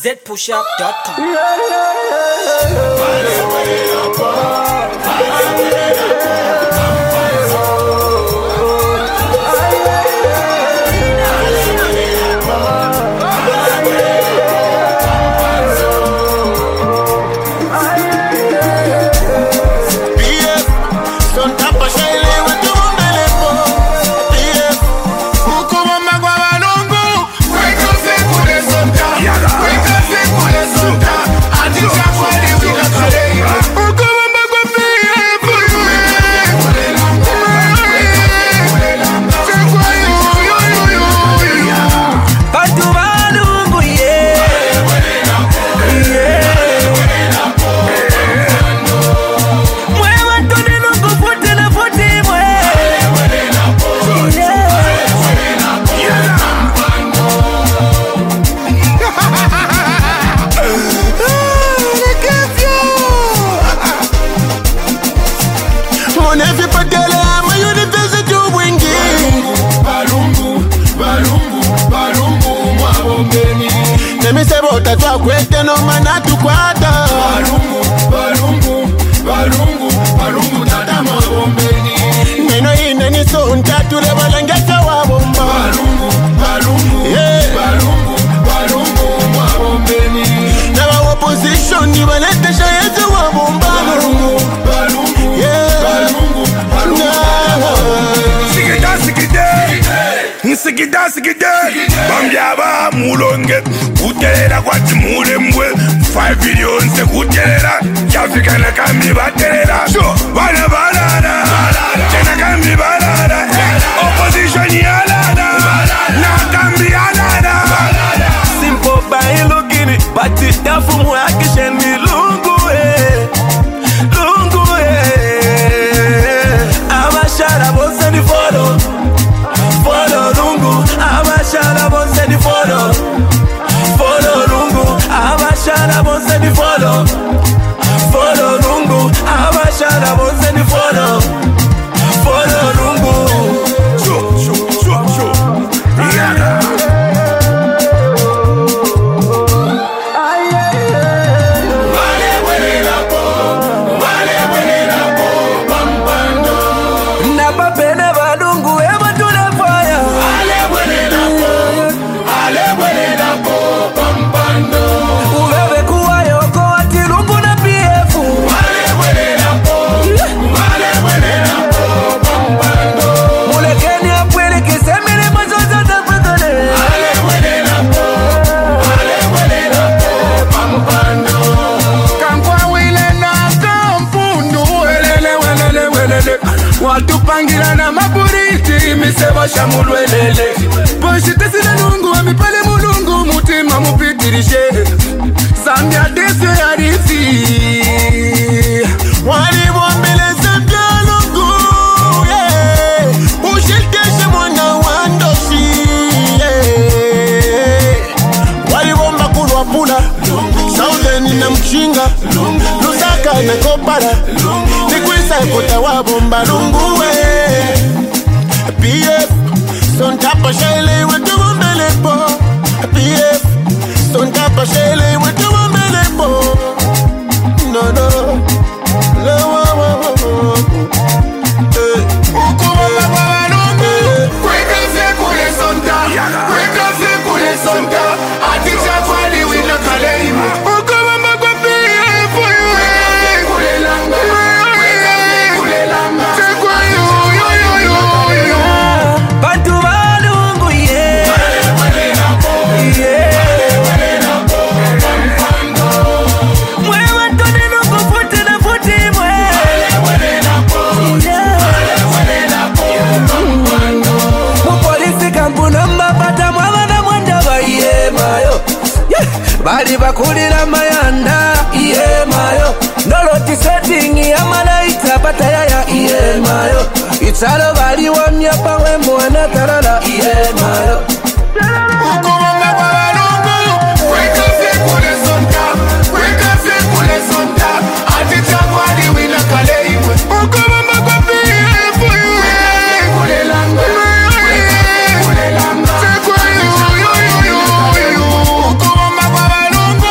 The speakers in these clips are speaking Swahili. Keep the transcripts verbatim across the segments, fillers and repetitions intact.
z push up dot com. Kwete no manatu kwata Balungu, balungu, balungu, balungu tata mabombeni Neno ine ni sonta tule balengesa wa bomba Balungu, balungu, yeah. Balungu, balungu, mabombeni Na wa opposition ni balete shayeze wa bomba Balungu, balungu, yeah. Balungu, balungu, mabombeni Sikida, sikide Sikida, sikide Bamjaba mulonge Kutelera kwa timule mwe five billion se kutelera Yafika na kambi batelera Wana balada Tena kambi balada Opposition yalada Na kambi yalada Simple by looking it But it down from where I can send me lungu eh Lungu eh I'm a shot I won't send the photo Photo lungu I'm a shot I won't send the photo Abashara bonse ni follow Follow lungu Abashara bonse ni follow Follow lungu Sho, sho, sho, sho Yada Wale wele la po Wale wele la po Pampando Napa pene balungu Eba tule fire Wale wele la po Wale wele la po Pampando Watupangira na maburiti Misebo shamulwelele Poshite sina nungu Wamipale mulungu Mutima mupitirishe Zambia desi ya risi Wali wambele zambia lungu yeah. Ushikeshe mwana wandoshi yeah. Wali wamba kulwa pula Southern na mchinga Lusaka na kopara Nikwisa kota wabomba lungu we P F Son tapa shele wetu wambele po P F Son tapa shele wetu wambele po No no No wa wa wa wa Ukubamba kwa wanungu Kweka se kule sonta Kweka se kule sonta Aticha kwali wina kaleima Ukubamba kwa P F Kule langa Kweka se kule langa Chekwa yo yo yo yo yo Bantu balungu yeah Wale wale na po Yeah Wale wale na po Pampando Mwe watu nino kufuti na futi mwe Wale wale na po Wale wale na po Pampando Mupolisi kampuna mbapata mwabana mwandaba iye mayo Bali bakulira mayanda iye mayo Noloti setting ya malaita batayaya iye mayo Italo bali wamyapa we mwana talala iye mayo Ukubamba kwa wanungu Kweka se kule sonta Kweka se kule sonta Aticha kwali wina kaleima Ukubamba kwa P F Kule langa Kule langa Chekwa yo yo yo yo yo Ukubamba kwa wanungu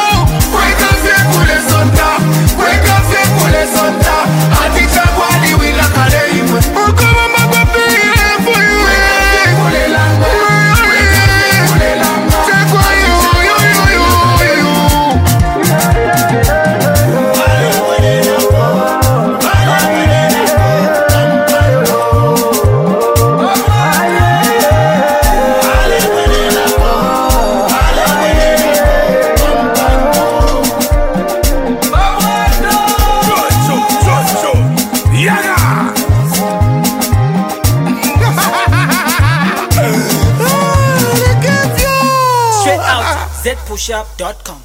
push up dot com.